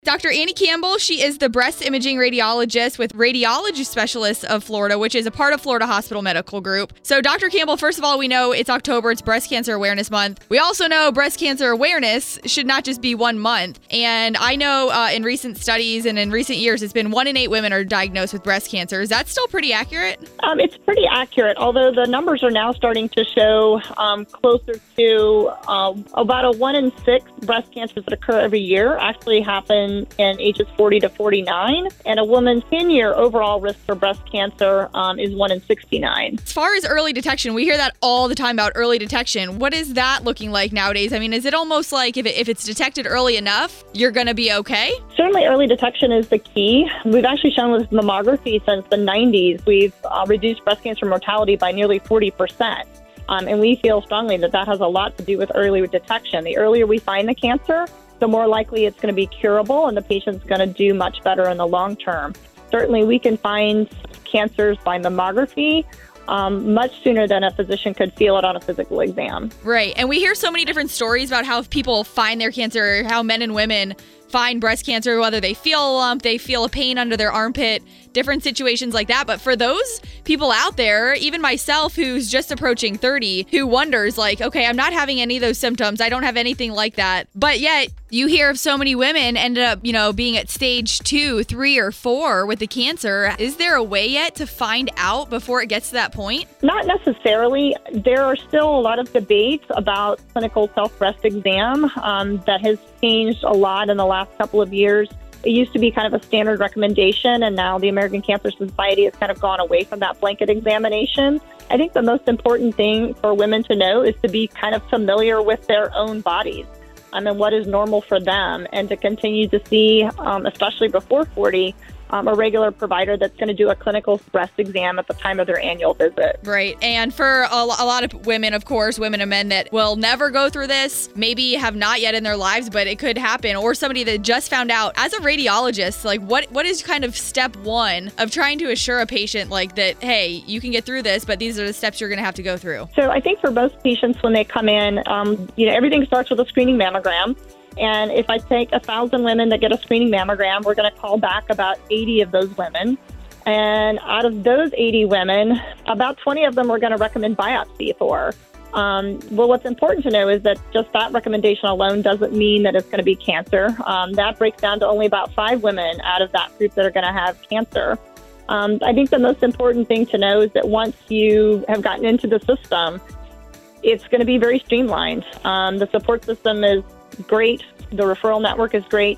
Dr. Annie Campbell, she is the breast imaging radiologist with Radiology Specialists of Florida, which is a part of Florida Hospital Medical Group. So, Dr. Campbell, first of all, we know it's October, it's Breast Cancer Awareness Month. We also know breast cancer awareness should not just be 1 month. And I know in recent studies and in recent years, it's been 1 in 8 women are diagnosed with breast cancer. Is that still pretty accurate? It's pretty accurate, although the numbers are now starting to show closer to about a 1 in 6 breast cancers that occur every year actually happen in ages 40 to 49, and a woman's 10-year overall risk for breast cancer is 1 in 69. As far as early detection, we hear that all the time about early detection. What is that looking like nowadays? I mean, is it almost like if it's detected early enough, you're going to be okay? Certainly early detection is the key. We've actually shown with mammography since the 90s, we've reduced breast cancer mortality by nearly 40%. And we feel strongly that that has a lot to do with early detection. The earlier we find the cancer, the more likely it's going to be curable and the patient's going to do much better in the long term. Certainly, we can find cancers by mammography much sooner than a physician could feel it on a physical exam. Right. And we hear so many different stories about how people find their cancer, how men and women find breast cancer, whether they feel a lump, they feel a pain under their armpit, different situations like that. But for those people out there, even myself who's just approaching 30, who wonders like, okay, I'm not having any of those symptoms. I don't have anything like that. But yet you hear of so many women ended up, being at stage 2, 3, or 4 with the cancer. Is there a way yet to find out before it gets to that point? Not necessarily. There are still a lot of debates about clinical self-breast exam that has changed a lot in the last couple of years. It used to be kind of a standard recommendation, and now the American Cancer Society has kind of gone away from that blanket examination. I think the most important thing for women to know is to be kind of familiar with their own bodies and what is normal for them, and to continue to see, especially before 40, a regular provider that's going to do a clinical breast exam at the time of their annual visit. Right. And for a lot of women, of course, women and men that will never go through this, maybe have not yet in their lives, but it could happen, or somebody that just found out. As a radiologist, like what is kind of step 1 of trying to assure a patient like that, hey, you can get through this, but these are the steps you're going to have to go through? So I think for most patients when they come in, everything starts with a screening mammogram. And if I take 1,000 women that get a screening mammogram, we're going to call back about 80 of those women. And out of those 80 women, about 20 of them we're going to recommend biopsy for. Well, what's important to know is that just that recommendation alone doesn't mean that it's going to be cancer. That breaks down to only about 5 women out of that group that are going to have cancer. I think the most important thing to know is that once you have gotten into the system, it's going to be very streamlined. The support system is great. The referral network is great.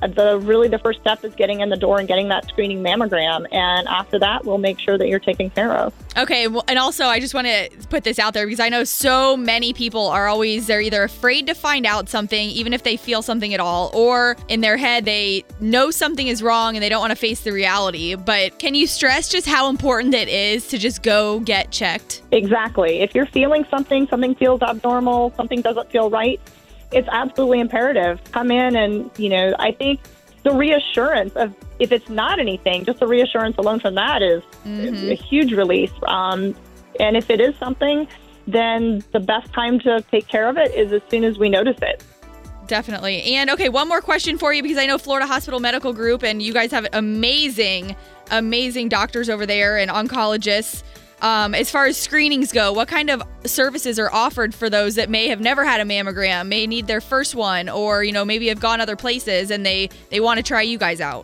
The first step is getting in the door and getting that screening mammogram. And after that, we'll make sure that you're taken care of. Okay. Well, and also, I just want to put this out there because I know so many people they're either afraid to find out something, even if they feel something at all, or in their head, they know something is wrong and they don't want to face the reality. But can you stress just how important it is to just go get checked? Exactly. If you're feeling something feels abnormal, something doesn't feel right, it's absolutely imperative. Come in and, I think the reassurance of if it's not anything, just the reassurance alone from that is a huge release. And if it is something, then the best time to take care of it is as soon as we notice it. Definitely. And okay, one more question for you, because I know Florida Hospital Medical Group and you guys have amazing doctors over there and oncologists. As far as screenings go, what kind of services are offered for those that may have never had a mammogram, may need their first one, or, maybe have gone other places and they want to try you guys out?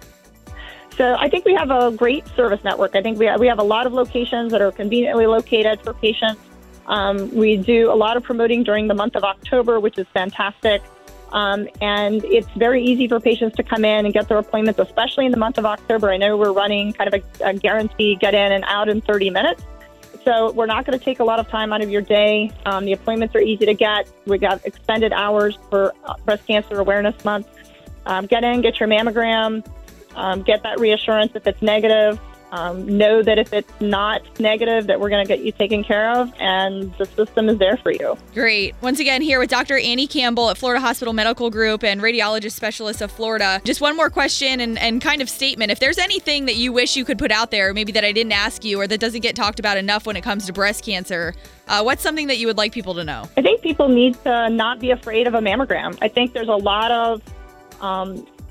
So I think we have a great service network. I think we have a lot of locations that are conveniently located for patients. We do a lot of promoting during the month of October, which is fantastic. And it's very easy for patients to come in and get their appointments, especially in the month of October. I know we're running kind of a guarantee get in and out in 30 minutes. So we're not going to take a lot of time out of your day. The appointments are easy to get. We got extended hours for Breast Cancer Awareness Month. Get in, get your mammogram, get that reassurance if it's negative. Know that if it's not negative, that we're going to get you taken care of, and the system is there for you. Great. Once again, here with Dr. Annie Campbell at Florida Hospital Medical Group and Radiologist Specialists of Florida. Just one more question and kind of statement. If there's anything that you wish you could put out there, maybe that I didn't ask you or that doesn't get talked about enough when it comes to breast cancer, what's something that you would like people to know? I think people need to not be afraid of a mammogram. I think there's a lot of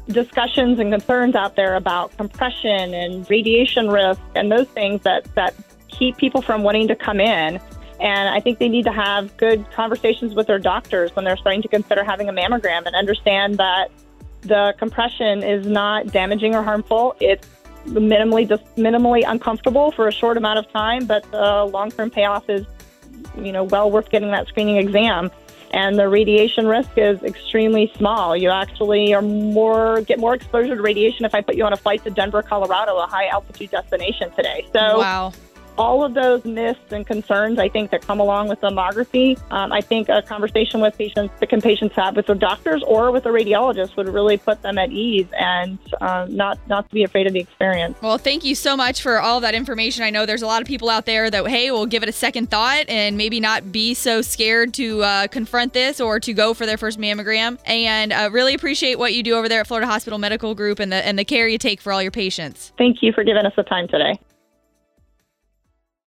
discussions and concerns out there about compression and radiation risk and those things that keep people from wanting to come in. And I think they need to have good conversations with their doctors when they're starting to consider having a mammogram and understand that the compression is not damaging or harmful. It's minimally uncomfortable for a short amount of time, but the long-term payoff is, well worth getting that screening exam. And the radiation risk is extremely small. You actually get more exposure to radiation if I put you on a flight to Denver, Colorado, a high-altitude destination today. So wow. All of those myths and concerns, I think, that come along with mammography, I think a conversation with patients have with their doctors or with a radiologist would really put them at ease and not to be afraid of the experience. Well, thank you so much for all that information. I know there's a lot of people out there that, hey, will give it a second thought and maybe not be so scared to confront this or to go for their first mammogram. And really appreciate what you do over there at Florida Hospital Medical Group and the care you take for all your patients. Thank you for giving us the time today.